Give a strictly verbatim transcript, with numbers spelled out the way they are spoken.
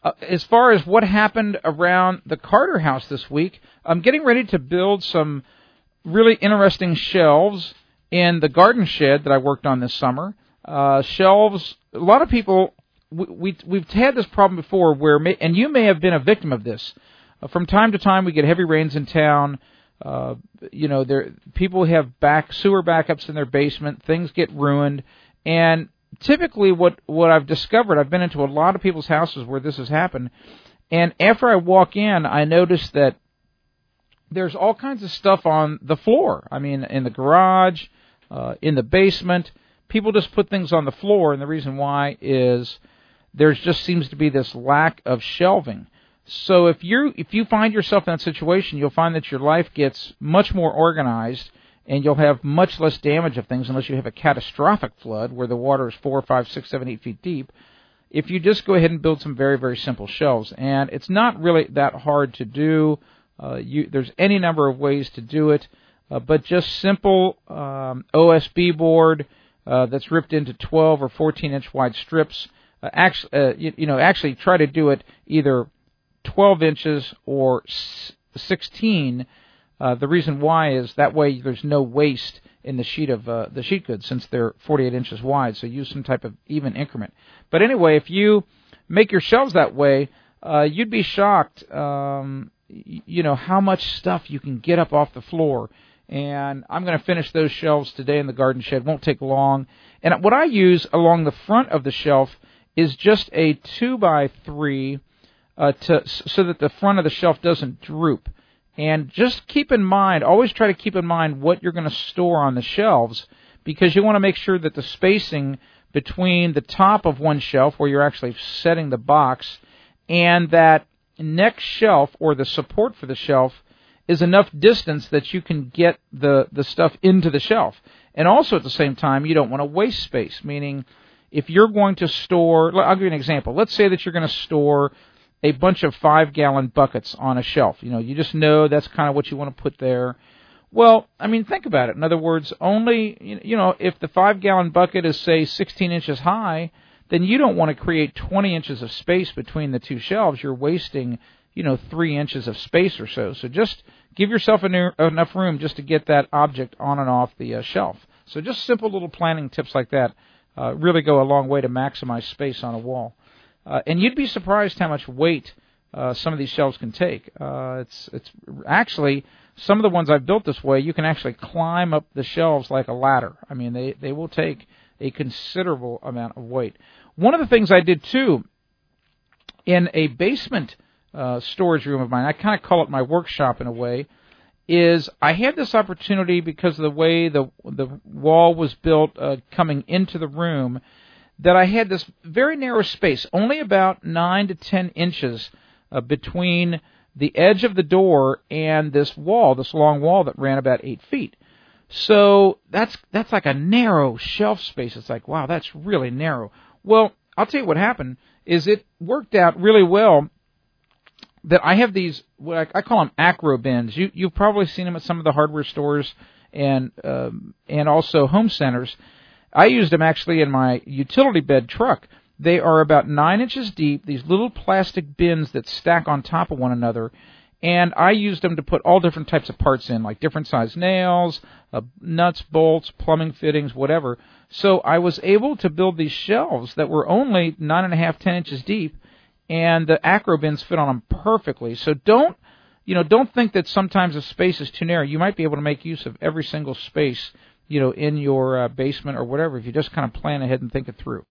uh, as far as what happened around the Carter house this week, I'm getting ready to build some really interesting shelves in the garden shed that I worked on this summer. Uh, shelves, a lot of people, we, we, we've had this problem before where, may, and you may have been a victim of this. Uh, from time to time, we get heavy rains in town. Uh, you know, there people have back sewer backups in their basement. Things get ruined. And typically what, what I've discovered, I've been into a lot of people's houses where this has happened, and after I walk in, I notice that there's all kinds of stuff on the floor. I mean, in the garage, uh, in the basement. People just put things on the floor, and the reason why is there just seems to be this lack of shelving. So if you if you find yourself in that situation, you'll find that your life gets much more organized, and you'll have much less damage of things unless you have a catastrophic flood where the water is four, five, six, seven, eight feet deep. If you just go ahead and build some very, very simple shelves, and it's not really that hard to do. Uh, you, there's any number of ways to do it, uh, but just simple um, O S B board uh, that's ripped into twelve or fourteen inch wide strips. Uh, actually, uh, you, you know, actually try to do it either twelve inches or sixteen. Uh, the reason why is that way there's no waste in the sheet of uh, the sheet goods since they're forty-eight inches wide. So use some type of even increment. But anyway, if you make your shelves that way, uh, you'd be shocked. Um, you know, how much stuff you can get up off the floor. And I'm going to finish those shelves today in the garden shed. Won't take long. And what I use along the front of the shelf is just a two by three uh, to so that the front of the shelf doesn't droop. And just keep in mind, always try to keep in mind what you're going to store on the shelves, because you want to make sure that the spacing between the top of one shelf, where you're actually setting the box, and that next shelf, or the support for the shelf, is enough distance that you can get the, the stuff into the shelf. And also at the same time, you don't want to waste space, meaning if you're going to store, I'll give you an example. Let's say that you're going to store a bunch of five-gallon buckets on a shelf. You know, you just know that's kind of what you want to put there. Well, I mean, think about it. In other words, only, you know, if the five-gallon bucket is, say, sixteen inches high, then you don't want to create twenty inches of space between the two shelves. You're wasting, you know, three inches of space or so. So just give yourself enough room just to get that object on and off the uh, shelf. So just simple little planning tips like that uh, really go a long way to maximize space on a wall. Uh, and you'd be surprised how much weight uh, some of these shelves can take. Uh, it's it's actually, some of the ones I've built this way, you can actually climb up the shelves like a ladder. I mean, they, they will take a considerable amount of weight. One of the things I did, too, in a basement uh, storage room of mine, I kind of call it my workshop in a way, is I had this opportunity because of the way the the wall was built uh, coming into the room, that I had this very narrow space, only about nine to ten inches uh, between the edge of the door and this wall, this long wall that ran about eight feet. So that's that's like a narrow shelf space. It's like, wow, that's really narrow. Well, I'll tell you what happened is it worked out really well that I have these, what I, I call them acro bins. You, you've probably seen them at some of the hardware stores and um, and also home centers. I used them actually in my utility bed truck. They are about nine inches deep, these little plastic bins that stack on top of one another, and I used them to put all different types of parts in, like different size nails, uh, nuts, bolts, plumbing fittings, whatever. So I was able to build these shelves that were only nine and a half, ten inches deep, and the acro bins fit on them perfectly. So don't, you know, don't think that sometimes a space is too narrow. You might be able to make use of every single space, you know, in your uh, basement or whatever, if you just kind of plan ahead and think it through.